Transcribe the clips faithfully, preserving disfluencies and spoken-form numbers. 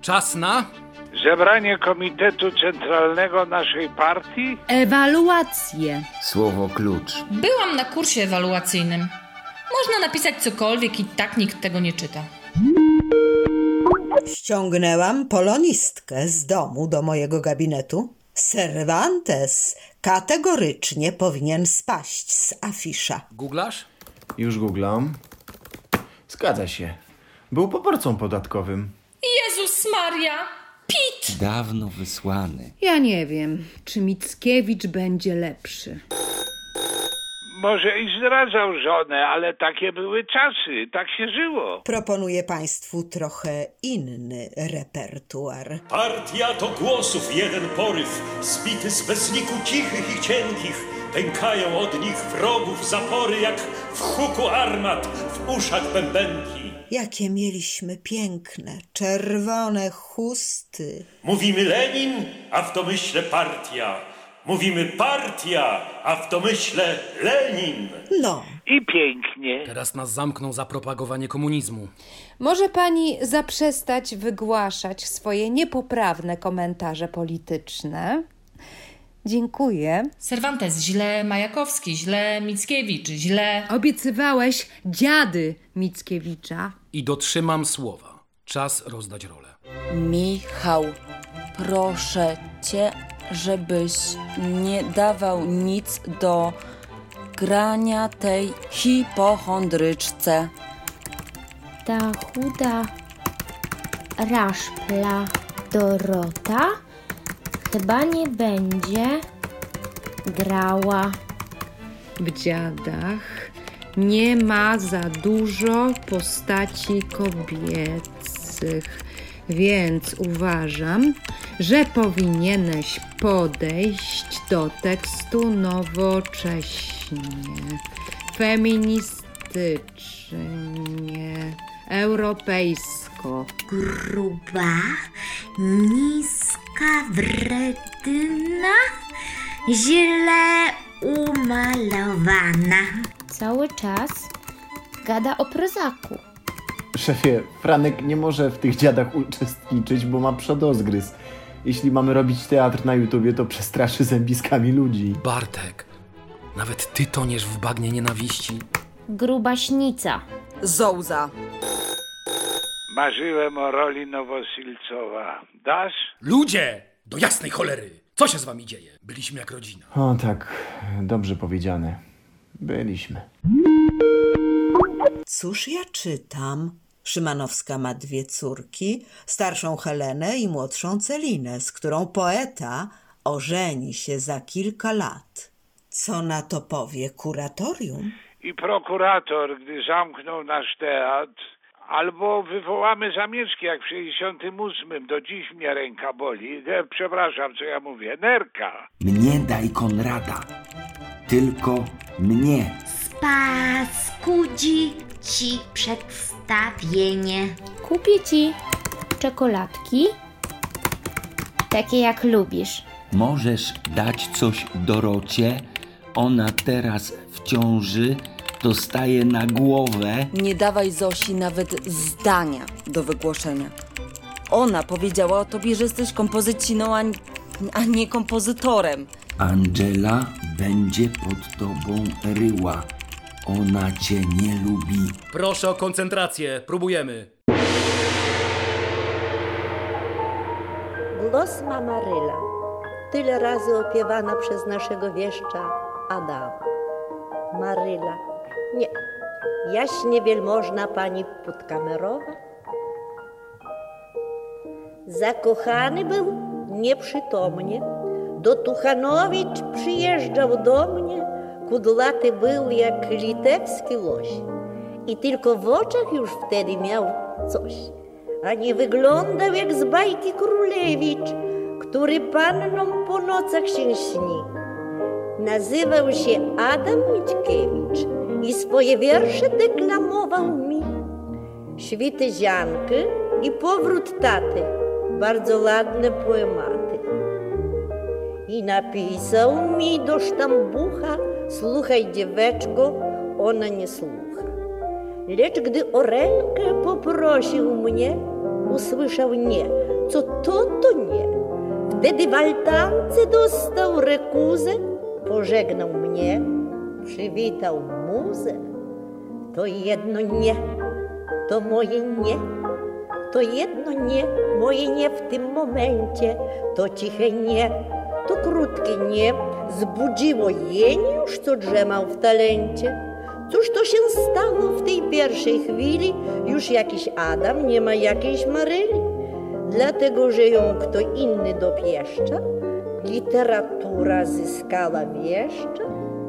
Czas na... Zebranie Komitetu Centralnego naszej partii? Ewaluację. Słowo klucz. Byłam na kursie ewaluacyjnym. Można napisać cokolwiek i tak nikt tego nie czyta. Ściągnęłam polonistkę z domu do mojego gabinetu. Cervantes kategorycznie powinien spaść z afisza. Googlasz? Już googlam. Zgadza się. Był poborcą podatkowym. Jezus Maria! Pit! Dawno wysłany. Ja nie wiem, czy Mickiewicz będzie lepszy. Może i zdradzał żonę, ale takie były czasy, tak się żyło. Proponuję państwu trochę inny repertuar. Partia to głosów jeden poryw, zbity z bezliku cichych i cienkich. Pękają od nich wrogów zapory, jak w huku armat, w uszach bębenki. Jakie mieliśmy piękne, czerwone chusty. Mówimy Lenin, a w domyśle partia. Mówimy partia, a w domyśle Lenin. No. I pięknie. Teraz nas zamkną za propagowanie komunizmu. Może pani zaprzestać wygłaszać swoje niepoprawne komentarze polityczne? Dziękuję. Cervantes źle, Majakowski źle, Mickiewicz źle. Obiecywałeś dziady Mickiewicza. I dotrzymam słowa. Czas rozdać rolę. Michał, proszę cię, żebyś nie dawał nic do grania tej hipochondryczce. Ta chuda raszpla Dorota chyba nie będzie grała. W dziadach nie ma za dużo postaci kobiecych, więc uważam, że powinieneś podejść do tekstu nowocześnie, feministycznie, europejsko. Gruba, niska, wredna, źle umalowana. Cały czas gada o prozaku. Szefie, Franek nie może w tych dziadach uczestniczyć, bo ma przodozgryz. Jeśli mamy robić teatr na YouTubie, to przestraszy zębiskami ludzi. Bartek, nawet ty toniesz w bagnie nienawiści. Grubaśnica. Zołza. Marzyłem o roli Nowosilcowa. Dasz? Ludzie! Do jasnej cholery! Co się z wami dzieje? Byliśmy jak rodzina. O tak, dobrze powiedziane. Byliśmy. Cóż ja czytam? Szymanowska ma dwie córki, starszą Helenę i młodszą Celinę, z którą poeta ożeni się za kilka lat. Co na to powie kuratorium? I prokurator, gdy zamknął nasz teatr, albo wywołamy zamieszki jak w sześćdziesiątym ósmym. Do dziś mnie ręka boli. E, przepraszam, co ja mówię. Nerka. Mnie daj Konrada. Tylko mnie. Paskudzi ci przedstawienie. Kupię ci czekoladki, takie jak lubisz. Możesz dać coś Dorocie? Ona teraz w ciąży, dostaje na głowę. Nie dawaj Zosi nawet zdania do wygłoszenia. Ona powiedziała o tobie, że jesteś kompozyciną, a, a nie kompozytorem. Angela będzie pod tobą ryła. Ona cię nie lubi. Proszę o koncentrację. Próbujemy. Głos ma Maryla, tyle razy opiewana przez naszego wieszcza Adama. Maryla, nie, jaśnie wielmożna pani podkamerowa. Zakochany był nieprzytomnie, do Tuchanowicz przyjeżdżał do mnie, kudlaty był jak litewski loś i tylko w oczach już wtedy miał coś, a nie wyglądał jak z bajki Królewicz, który pannom po nocach się śni. Nazywał się Adam Mickiewicz i swoje wiersze deklamował mi. Świty zianki i powrót taty, bardzo ładne poematy. I napisał mi do sztambucha: słuchaj dzieweczko, ona nie słucha. Lecz gdy o rękę poprosił mnie, usłyszał nie, co to, to nie. Wtedy w altance dostał rekuzę, pożegnał mnie, przywitał muzę. To jedno nie, to moje nie, to jedno nie, moje nie w tym momencie, to ciche nie, to krótkie nie, zbudziło jeniusz, co drzemał w talencie. Cóż to się stało w tej pierwszej chwili? Już jakiś Adam, nie ma jakiejś Maryli. Dlatego, że ją kto inny dopieszcza, literatura zyskała wieszcza.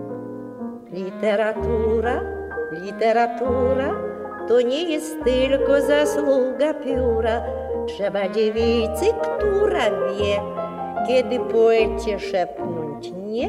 Literatura, literatura, to nie jest tylko zasługa pióra. Trzeba dziewicy, która wie, kiedy poecie szepnąć nie.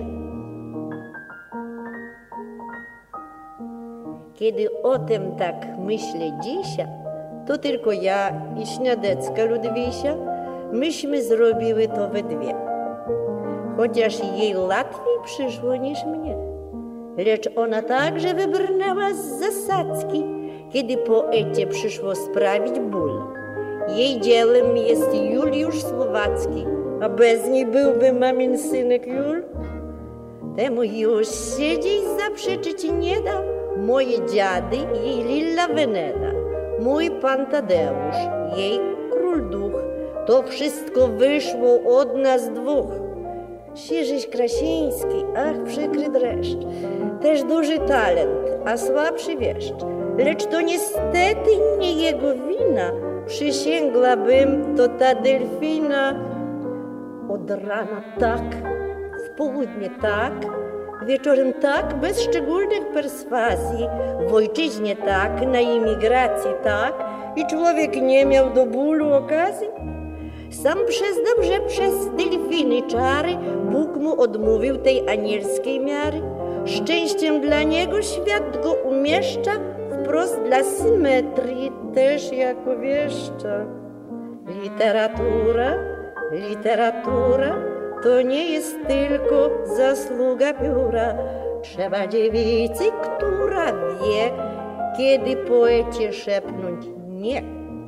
Kiedy o tym tak myślę dzisiaj, to tylko ja i Śniadecka Ludwisia, myśmy zrobiły to we dwie. Chociaż jej łatwiej przyszło niż mnie. Lecz ona także wybrnęła z zasadzki, kiedy poecie przyszło sprawić ból. Jej dziełem jest Juliusz Słowacki, a bez niej byłby mamin synek Jul. Temu już się dziś zaprzeczyć nie da. Moje dziady jej Lilla Veneda, mój pan Tadeusz, jej król duch. To wszystko wyszło od nas dwóch. Sierzyś Krasiński, ach przykry dreszcz, też duży talent, a słabszy wieszcz. Lecz to niestety nie jego wina, przysięgłabym, to ta delfina. Od rana tak, w południe tak, wieczorem tak, bez szczególnych perswazji, w ojczyźnie tak, na imigracji tak i człowiek nie miał do bólu okazji. Sam przyznał, że przez delfiny czary Bóg mu odmówił tej anielskiej miary. Szczęściem dla niego świat go umieszcza, wprost dla symetrii też jako wieszcza. Literatura, literatura, to nie jest tylko zasługa pióra. Trzeba dziewicy, która wie, kiedy poecie szepnąć nie.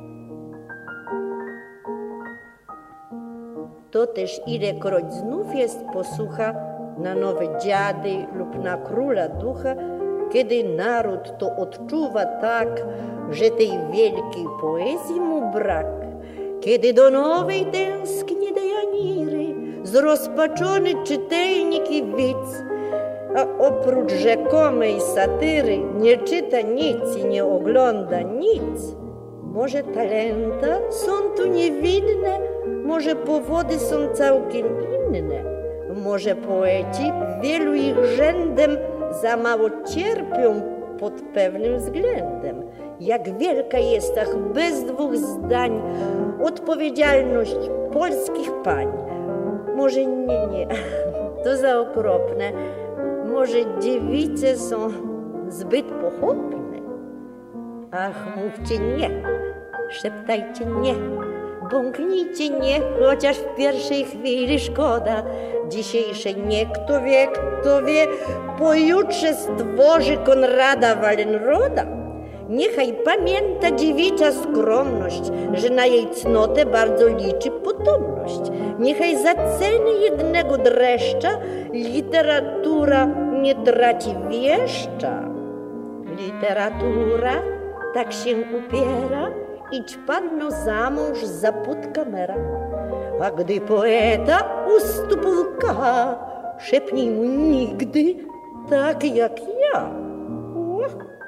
To też ilekroć znów jest posłucha na nowe dziady lub na króla ducha, kiedy naród to odczuwa tak, że tej wielkiej poezji mu brak. Kiedy do nowej tęskni Dejaniry, zrozpaczony czytelnik i widz, a oprócz rzekomej satyry nie czyta nic i nie ogląda nic. Może talenta są tu niewinne, może powody są całkiem inne. Może poeci wielu ich rzędem za mało cierpią pod pewnym względem. Jak wielka jest, ach, bez dwóch zdań, odpowiedzialność polskich pań. Może nie, nie, to za okropne. Może dziewice są zbyt pochopne. Ach, mówcie nie, szeptajcie nie, bąknijcie nie, chociaż w pierwszej chwili szkoda. Dzisiejsze nie, kto wie, kto wie, pojutrze stworzy Konrada Wallenroda. Niechaj pamięta dziewicza skromność, że na jej cnotę bardzo liczy potomność. Niechaj za ceny jednego dreszcza literatura nie traci wieszcza. Literatura tak się upiera, idź panno za mąż za putkamera. A gdy poeta u stóp łka, szepnij mu nigdy tak jak ja.